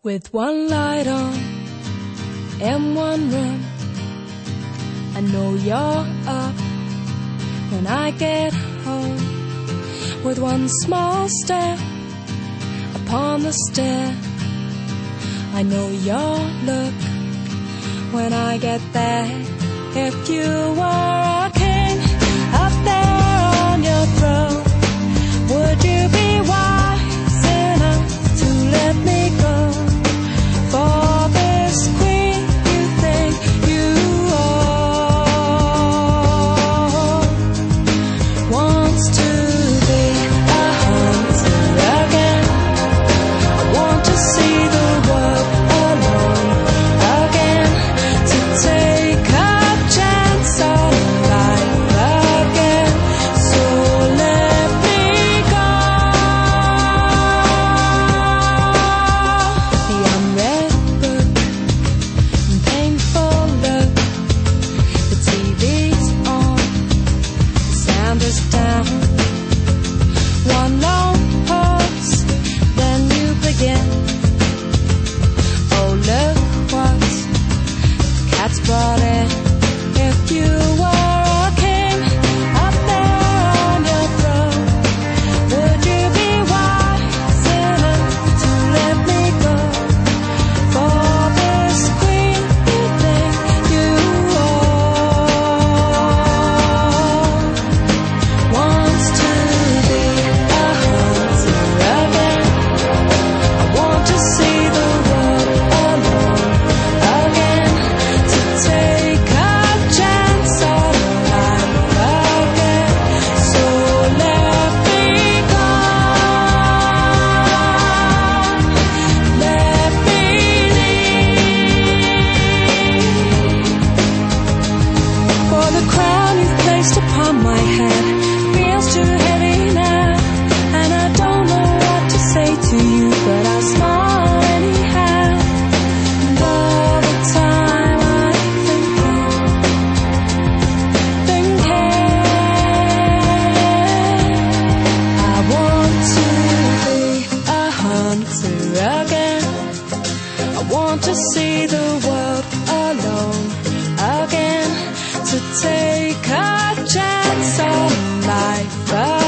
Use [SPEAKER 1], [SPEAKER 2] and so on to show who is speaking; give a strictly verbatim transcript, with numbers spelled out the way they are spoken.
[SPEAKER 1] With one light on in one room, I know you're up when I get home. With one small step upon the stair, I know your look when I get there. If you were a king up there on your throne, would you be wise enough to let me go for this queen you think you own? Wants to be a hunter again. I want to see the world alone again, to take a chance on life again. So let me go. The unread book and painful look. The T V's on, the sound is down. One long pause, then you begin. Oh, look what the cat's brought in. If you were a king up there on your throne, would you be wise enough to let me go for this queen you think you own? Wants to be a hunter again. I want to see the world alone again, to take a chance on life again. So let me go. Let me leave. For the crown you've placed upon my head feels too heavy now, and I don't know what to say to you, but I'll smile anyhow. And all the time I'm thinking, thinking, I want to be a hunter again. I want to see the world alone again, to take a chance on life